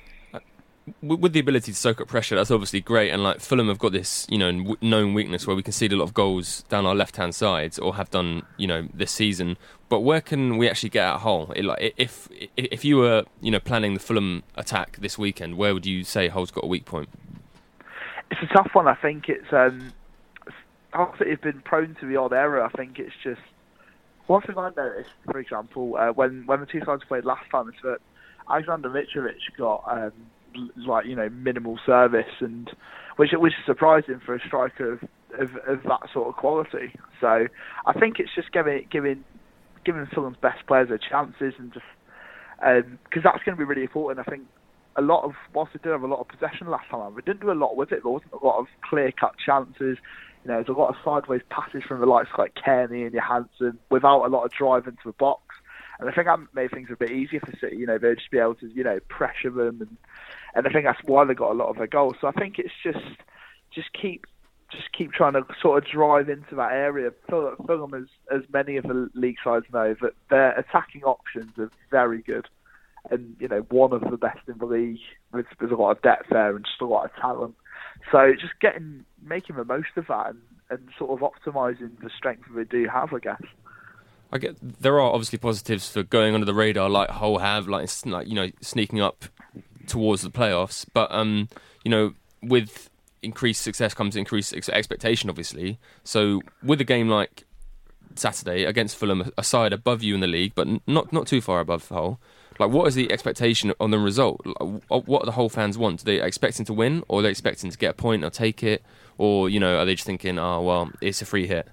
With the ability to soak up pressure, that's obviously great. And like Fulham have got this, you know, known weakness where we concede a lot of goals down our left-hand sides, or have done, you know, this season. But where can we actually get at Hull? It, like, if if you were, you know, planning the Fulham attack this weekend, where would you say Hull's got a weak point? It's a tough one. I think it's um, Hull City have been prone to the odd error. I think it's just one thing I noticed, for example, uh, when when the two sides played last time, is that Alexander Mitrovic got um, like, you know, minimal service, and which which is surprising for a striker of, of, of that sort of quality. So I think it's just giving giving giving Fulham's best players their chances, and just because that's going to be really important. I think a lot of, whilst we did have a lot of possession last time, we didn't do a lot with it. There wasn't a lot of clear-cut chances. You know, there's a lot of sideways passes from the likes like Kearney and Johansson without a lot of drive into the box. And I think that made things a bit easier for City. You know, they'd just be able to, you know, pressure them, and and I think that's why they got a lot of their goals. So I think it's just just keep just keep trying to sort of drive into that area. Fulham, as as many of the league sides know, that their attacking options are very good, and you know, one of the best in the league. With, there's a lot of depth there and just a lot of talent. So just getting making the most of that and, and sort of optimising the strength that they do have, I guess. I get there are obviously positives for going under the radar, like Hull have, like, like you know, sneaking up towards the playoffs. But um, you know, with increased success comes increased ex- expectation, obviously. So with a game like Saturday against Fulham, a side above you in the league, but not not too far above Hull, like, what is the expectation on the result? Like, what do the Hull fans want? Do they expecting to win, or are they expecting to get a point or take it, or you know, are they just thinking, oh well, it's a free hit?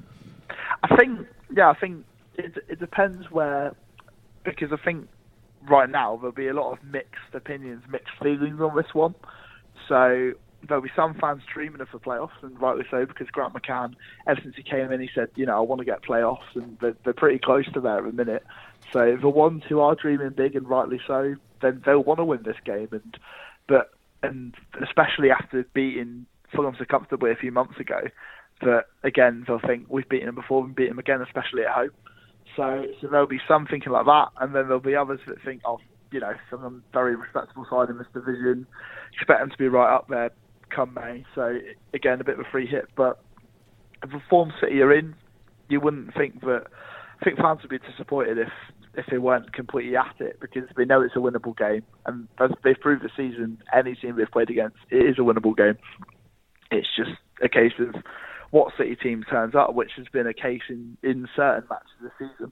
I think. Yeah, I think it, it depends where, because I think right now there'll be a lot of mixed opinions, mixed feelings on this one. So there'll be some fans dreaming of the playoffs, and rightly so, because Grant McCann, ever since he came in, he said, you know, I want to get playoffs, and they're, they're pretty close to there at the minute. So the ones who are dreaming big, and rightly so, then they'll want to win this game, and but and especially after beating Fulham so comfortably a few months ago. But again, they'll think we've beaten them before, we've beaten them again, especially at home. So, so there'll be some thinking like that, and then there'll be others that think, oh, you know, some very respectable side in this division, expect them to be right up there come May. So again, a bit of a free hit. But the form City are in, you wouldn't think that. I think fans would be disappointed if if they weren't completely at it, because they know it's a winnable game, and as they've proved this season, any team they've played against, it is a winnable game. It's just a case of what City team turns up, which has been a case in, in certain matches this season.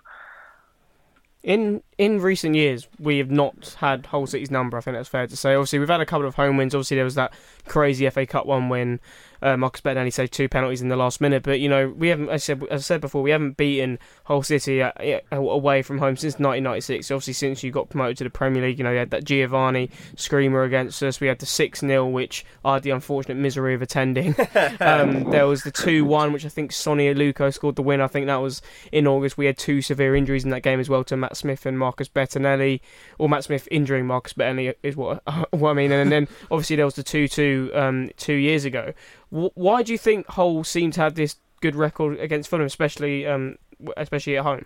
In in recent years, we have not had Hull City's number, I think that's fair to say. Obviously, we've had a couple of home wins. Obviously, there was that crazy F A Cup one when uh, Marcus Bettinelli saved two penalties in the last minute. But, you know, we haven't, as I said, as I said before, we haven't beaten Hull City uh, away from home since nineteen ninety-six. Obviously, since you got promoted to the Premier League, you know, you had that Giovanni screamer against us. We had the six nil, which I had the unfortunate misery of attending. um, there was the two one, which I think Sonny Aluko scored the win. I think that was in August. We had two severe injuries in that game as well to Matt Smith and Marcus Bettinelli, or Matt Smith injuring Marcus Bettinelli is what, what I mean. And then obviously there was the two two um, two years ago. W- why do you think Hull seem to have this good record against Fulham, especially um, especially at home?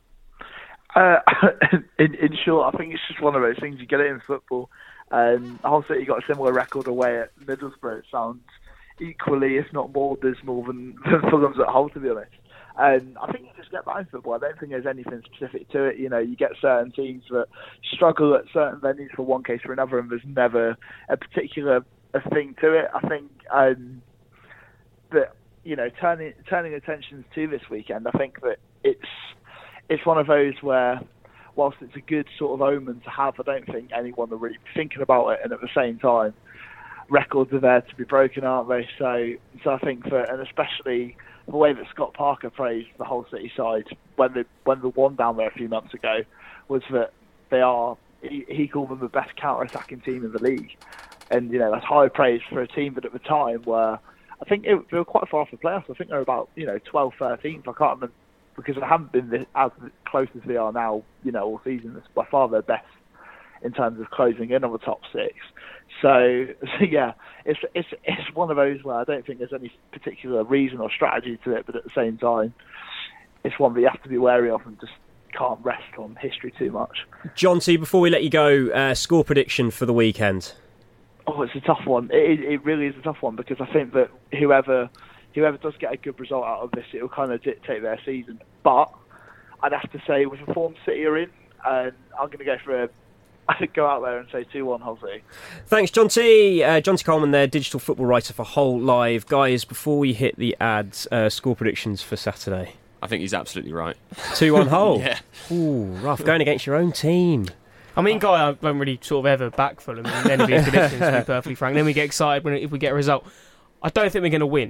Uh, in, in short, I think it's just one of those things. You get it in football. Um, Hull City got a similar record away at Middlesbrough. It sounds equally, if not more, dismal than, than Fulham's at Hull, to be honest. And I think you just get that in football. I don't think there's anything specific to it. You know, you get certain teams that struggle at certain venues for one case or another, and there's never a particular a thing to it. I think um, that, you know, turning turning attention to this weekend, I think that it's it's one of those where, whilst it's a good sort of omen to have, I don't think anyone will really be thinking about it. And at the same time, records are there to be broken, aren't they? So, so I think that, and especially the way that Scott Parker praised the Hull City side when they when they won down there a few months ago, was that they are, he, he called them the best counter-attacking team in the league. And, you know, that's high praise for a team that at the time were, I think it, they were quite far off the playoffs. I think they were about, you know, twelfth, thirteenth. I can't remember, because they haven't been this, as close as they are now, you know, all season. It's by far their best in terms of closing in on the top six. So, so yeah, it's it's it's one of those where I don't think there's any particular reason or strategy to it, but at the same time, it's one that you have to be wary of and just can't rest on history too much. John T, before we let you go, uh, score prediction for the weekend. Oh, it's a tough one. It, it really is a tough one, because I think that whoever whoever does get a good result out of this, it will kind of dictate their season. But I'd have to say, with the form City are in, and I'm going to go for a I'd go out there and say two one Hull City. Thanks, John T. Uh, John T. Coleman there, digital football writer for Hull Live. Guys, before we hit the ads, uh, score predictions for Saturday. I think he's absolutely right. two one Hull? Yeah. Ooh, rough. Going against your own team. I mean, Guy, I don't really sort of ever back Fulham in any of his predictions, to be perfectly frank. Then we get excited when if we get a result. I don't think we're going to win.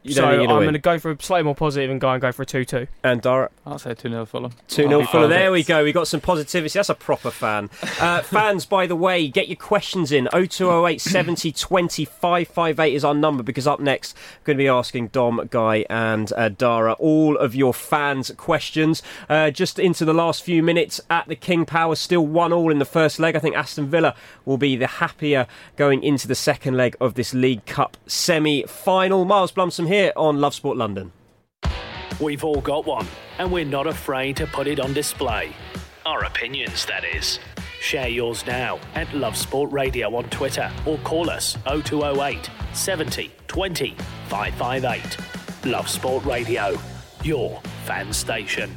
You so don't think I'm you're gonna going win. to go for a slightly more positive and go and go for a two two. And Dara? I'll say two nil Fulham. two nil Oh, Fulham. perfect. There we go. We got some positivity. That's a proper fan. Uh, fans, by the way, get your questions in. oh two oh eight seventy twenty five five eight is our number, because up next I'm going to be asking Dom, Guy and uh, Dara all of your fans' questions. Uh, just into the last few minutes at the King Power, still one all in the first leg. I think Aston Villa will be the happier going into the second leg of this League Cup semi-final. Miles Blumsom here on Love Sport London. We've all got one, and we're not afraid to put it on display. Our opinions, that is. Share yours now at Love Sport Radio on Twitter, or call us oh two oh eight seventy twenty five five eight. Love Sport Radio, your fan station.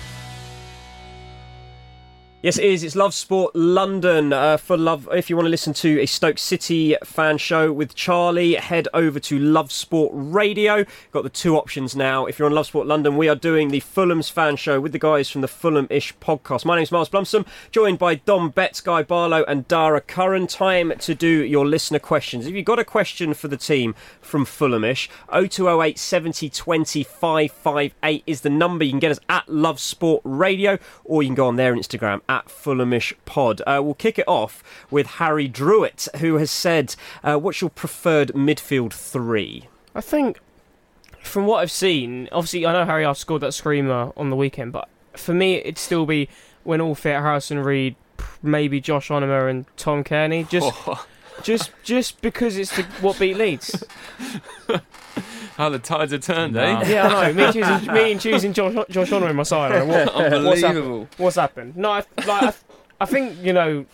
Yes, it is. It's Love Sport London. Uh, for love, if you want to listen to a Stoke City fan show with Charlie, head over to Love Sport Radio. Got the two options now. If you're on Love Sport London, we are doing the Fulham's fan show with the guys from the Fulham-ish podcast. My name's Miles Blumsom, joined by Dom Betts, Guy Barlow and Dara Curran. Time to do your listener questions. If you've got a question for the team from Fulham-ish, oh two oh eight seventy twenty five five eight is the number. You can get us at Love Sport Radio, or you can go on their Instagram at At Fulhamish Pod. Uh, we'll kick it off with Harry Druitt, who has said, uh, what's your preferred midfield three? I think, from what I've seen, obviously I know Harry Arter scored that screamer on the weekend, but for me it'd still be, when all fit, Harrison Reed, maybe Josh Onomah and Tom Kearney, just Oh. just just because it's the, what beat Leeds. How the tides have turned, No. eh? Yeah, I know. Me choosing, me and choosing Josh, Josh Onomah in my side. I don't know what, what's happened? Unbelievable. What's happened? No, I, like, I, I think, you know,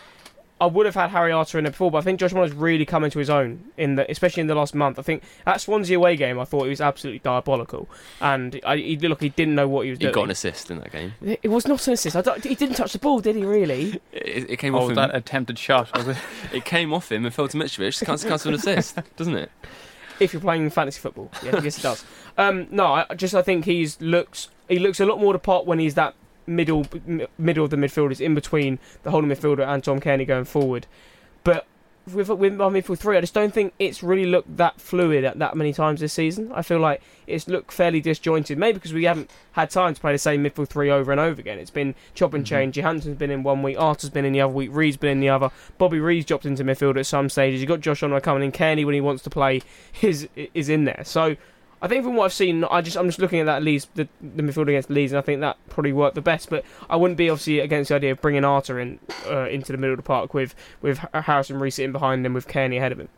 I would have had Harry Arter in there before, but I think Josh Onomah's really come into his own, in the, especially in the last month. I think that Swansea away game, I thought he was absolutely diabolical, and I, he looked like he didn't know what he was He doing. got an assist in that game. It was not an assist. I don't, he didn't touch the ball, did he? Really? It, it came Oh, off him. that attempted shot, was it? It came off him and fell to Mitrovic. Counts, counts as an assist, doesn't it? If you're playing fantasy football, yeah, yes, it does. Um, no, I just I think he's looks he looks a lot more the part when he's that middle m- middle of the midfielders, in between the holding midfielder and Tom Kearney going forward. But with with my midfield three, I just don't think it's really looked that fluid at that many times this season. I feel like it's looked fairly disjointed, maybe because we haven't had time to play the same midfield three over and over again. It's been chop and change. Johansson's been in one week, Arter's been in the other week, Reed's been in the other. Bobby Reed's dropped into midfield at some stages. You've got Josh Onomah coming in. Kearney, when he wants to play, is is in there. So I think from what I've seen, I just I'm just looking at that Leeds, the, the midfield against Leeds, and I think that probably worked the best. But I wouldn't be obviously against the idea of bringing Arter in uh, into the middle of the park with with Harrison Reed sitting behind him with Kearney ahead of him.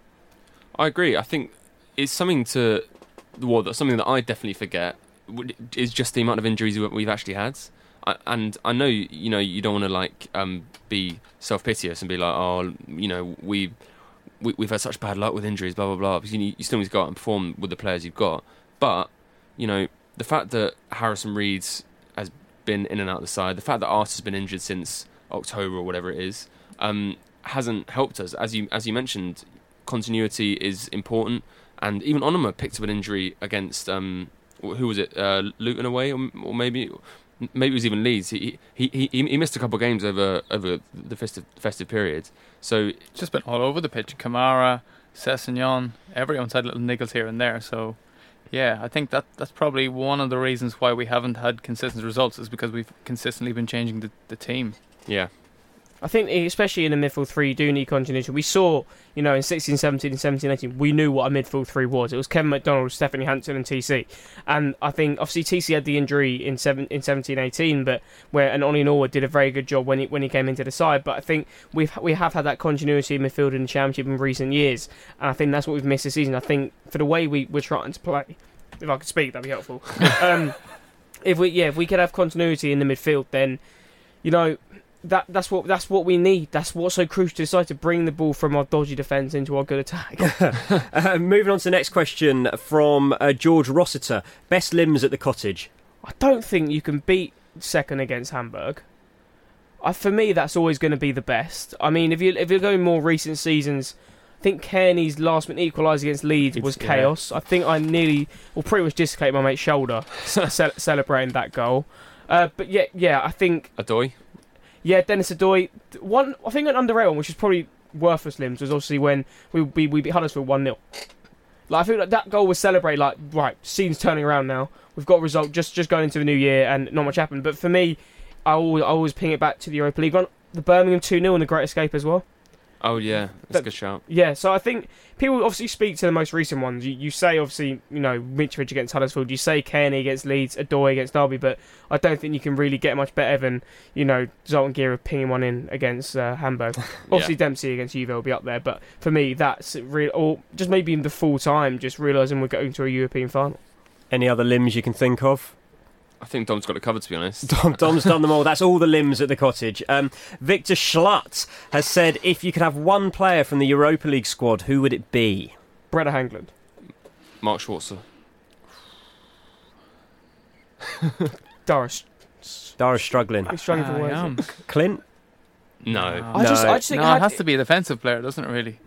I agree. I think it's something to, well, that's something that I definitely forget would- is just the amount of injuries we- we've actually had. I, and I know, you know, you don't want to like um, be self-piteous and be like, oh, you know, we, we we've had such bad luck with injuries, blah blah blah. Because you, need, you still need to go out and perform with the players you've got. But you know, the fact that Harrison Reed has been in and out of the side, the fact that Arter's been injured since October or whatever it is, um, hasn't helped us. As you as you mentioned, continuity is important, and even Onomah picked up an injury against um, who was it? Uh, Luton away, or, or maybe maybe it was even Leeds. He he he, he missed a couple of games over over the festive festive period. So It's just been all over the pitch. Kamara, Sessegnon, everyone's had little niggles here and there. So, yeah, I think that that's probably one of the reasons why we haven't had consistent results, is because we've consistently been changing the, the team. yeah, I think, especially in the midfield three, you do need continuity. We saw, you know, in sixteen seventeen and seventeen eighteen, we knew what a midfield three was. It was Kevin McDonald, Stephanie Hansen, and T C. And I think, obviously, T C had the injury in seven, in seventeen eighteen, but where and Ollie Norwood did a very good job when he when he came into the side. But I think we've we have had that continuity in midfield in the Championship in recent years, and I think that's what we've missed this season. I think for the way we we're trying to play, if I could speak, that'd be helpful. um, if we yeah, if we could have continuity in the midfield, then you know. That that's what that's what we need. That's what's so crucial to decide to bring the ball from our dodgy defence into our good attack. uh, moving on to the next question from uh, George Rossiter. Best limbs at the Cottage? I don't think you can beat second against Hamburg. I, for me, that's always going to be the best. I mean, if you if you're going more recent seasons, I think Kearney's last minute equaliser against Leeds was yeah. chaos. I think I nearly, well, pretty much dislocated my mate's shoulder ce- celebrating that goal. Uh, but yeah, yeah, I think. Adoy. Yeah, Dennis Adoy. One, I think an underrated one, which is probably worthless limbs, was obviously when we we, we beat Huddersfield one nil. Like I feel like that goal was celebrated. Like right, scene's turning around now. We've got a result. Just just going into the new year, and not much happened. But for me, I always, I always ping it back to the Europa League one, the Birmingham two nil and the Great Escape as well. Oh yeah, that's That- a good shout. Yeah, so I think people obviously speak to the most recent ones. You, you say obviously, you know, Mitrovic against Huddersfield. You say Kearney against Leeds, Adoy against Derby, but I don't think you can really get much better than, you know, Zoltan Gera pinging one in against uh, Hamburg. Obviously Dempsey against Juve will be up there, but for me that's real. Or just maybe in the full time, just realising we're going to a European final. Any other limbs you can think of? I think Dom's got it covered, to be honest. Dom, Dom's done them all. That's all the limbs at the cottage. Um, Victor Schlutz has said, if you could have one player from the Europa League squad, who would it be? Breda Hangland. Mark Schwarzer. Doris. Dara's struggling. He's struggling for I words. am. Clint? No. I just, No. I just think No, had- it has to be a defensive player, doesn't it, really?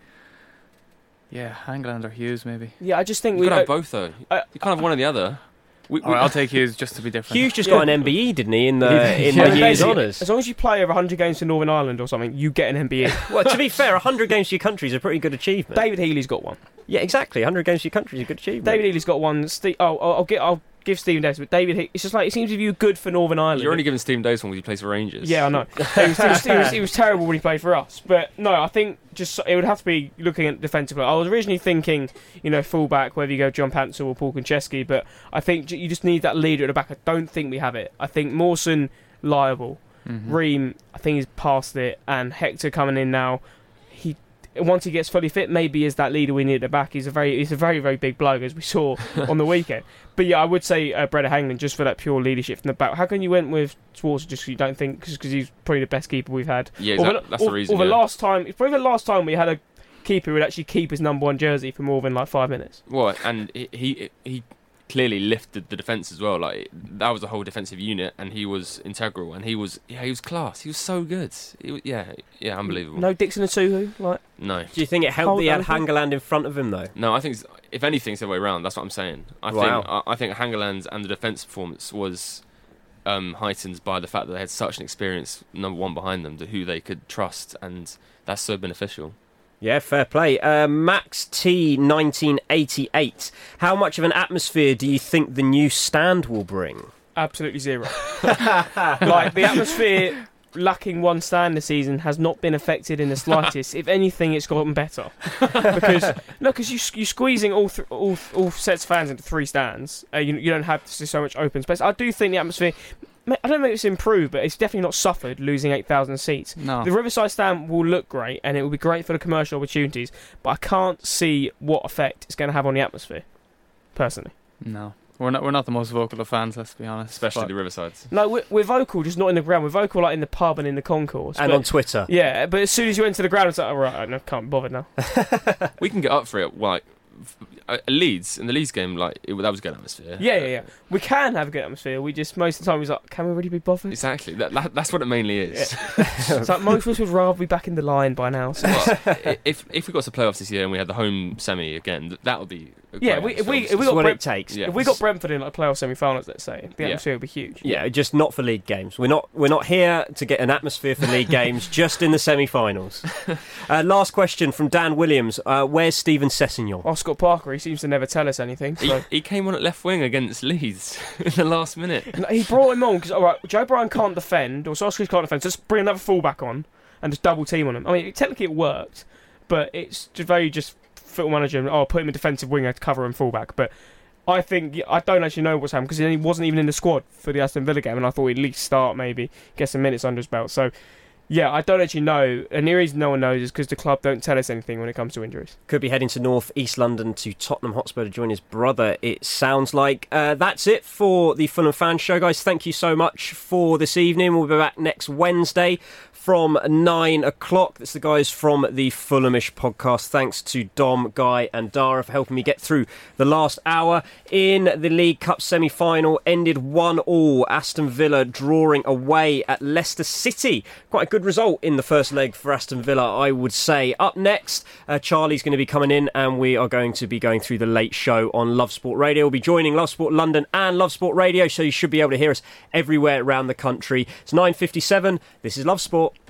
Yeah, Hangland or Hughes, maybe. Yeah, I just think You we. could Uh, have both, though. uh, You can't have one or the other. We, All right, I'll take Hughes just to be different. Hughes just Yeah. got an M B E, didn't he, in the in Yeah. the year's basically, honours? As long as you play over one hundred games for Northern Ireland or something, you get an M B E. Well, to be fair, one hundred games for your country is a pretty good achievement. David Healy's got one. Yeah, exactly. one hundred games for your country is a good achievement. David Healy's got one. Steve, oh, I'll, I'll get. I'll give Stephen Davis, but David, He- it's just like it seems if you're good for Northern Ireland. You're only giving Stephen Davis one because he plays for Rangers. Yeah, I know. He was, he, was, he, was, he was terrible when he played for us. But no, I think just it would have to be looking at defensively. I was originally thinking, you know, fullback, whether you go John Pansel or Paul Konchesky, but I think j- you just need that leader at the back. I don't think we have it. I think Mawson, liable. Mhm. Ream, I think he's past it, and Hector coming in now. He once he gets fully fit, maybe is that leader we need at the back. He's a very, he's a very, very big bloke, as we saw on the weekend. But yeah, I would say uh, Breda Hangland just for that pure leadership from the back. How can you went with Schwarzer just 'cause you don't think because he's probably the best keeper we've had? Yeah, Or exactly. the- That's or, the reason. Or the yeah. last time, it's probably the last time we had a keeper who would actually keep his number one jersey for more than like five minutes. Well, and he, he he clearly lifted the defence as well. Like that was a whole defensive unit, and he was integral. And he was yeah, he was class. He was so good. He was, yeah, yeah, unbelievable. No Dixon and Suhu, like No, Do you think it helped Hold that he had anything? Hangeland in front of him, though? no. I think it's- if anything, it's the other way around. That's what I'm saying. I Wow. think I, I think Hangeland's and the defence performance was um, heightened by the fact that they had such an experienced number one behind them, to who they could trust, and that's so beneficial. Yeah, fair play. Uh, Max T nineteen eighty-eight. How much of an atmosphere do you think the new stand will bring? absolutely zero. Like the atmosphere lacking one stand this season has not been affected in the slightest. If anything, it's gotten better because no, because you you squeezing all th- all all sets of fans into three stands. Uh, you you don't have so much open space. I do think the atmosphere. I don't think it's improved, but it's definitely not suffered losing eight thousand seats. No. The Riverside stand will look great and it will be great for the commercial opportunities, but I can't see what effect it's going to have on the atmosphere, personally. No. We're not, we're not the most vocal of fans, let's be honest. Especially but- the Riversides. No, we're, we're vocal, just not in the ground. We're vocal like in the pub and in the concourse. And but- on Twitter. yeah, but as soon as you enter the ground, it's like, all right, I can't be bothered now. We can get up for it. Like uh, Leeds in the Leeds game, like it, that was a good atmosphere. Yeah, yeah, yeah. We can have a good atmosphere. We just most of the time we're like, can we really be bothered? Exactly. That, that that's what it mainly is. It's like most of us would rather be back in the line by now. So. Well, i- if if we got to playoffs this year and we had the home semi again, th- that would be a Yeah, great we- if we- atmosphere, if we That's got what Brent- it takes. Yeah. If we got Brentford in like playoff semi-finals, let's say, the Yeah. atmosphere would be huge. Yeah, just not for league games. We're not we're not here to get an atmosphere for league games, just in the semi-finals. Uh, last question from Dan Williams. Uh, where's Steven Sessegnon? Oh, Scott Parker, he seems to never tell us anything. He, So. he came on at left wing against Leeds in the last minute. No, he brought him on because, all right, Joe Bryan can't defend, or Solskjaer can't defend, so just bring another fullback on and just double team on him. I mean, technically it worked, but it's just very just football manager, oh, put him in defensive winger to cover him fullback. But I think, I don't actually know what's happened because he wasn't even in the squad for the Aston Villa game, and I thought he'd at least start, maybe, get some minutes under his belt. So, yeah, I don't actually know. And the reason no one knows is because the club don't tell us anything when it comes to injuries. Could be heading to North East London to Tottenham Hotspur to join his brother, it sounds like. Uh, that's it for the Fulham Fan Show, guys. Thank you so much for this evening. We'll be back next Wednesday from nine o'clock. That's the guys from the Fulhamish podcast. Thanks to Dom, Guy and Dara for helping me get through the last hour. In the League Cup semi-final, ended one all. Aston Villa drawing away at Leicester City. Quite a good result in the first leg for Aston Villa, I would say. Up next, uh, Charlie's going to be coming in and we are going to be going through the late show on Love Sport Radio. We'll be joining Love Sport London and Love Sport Radio, so you should be able to hear us everywhere around the country. It's nine fifty-seven. This is Love Sport.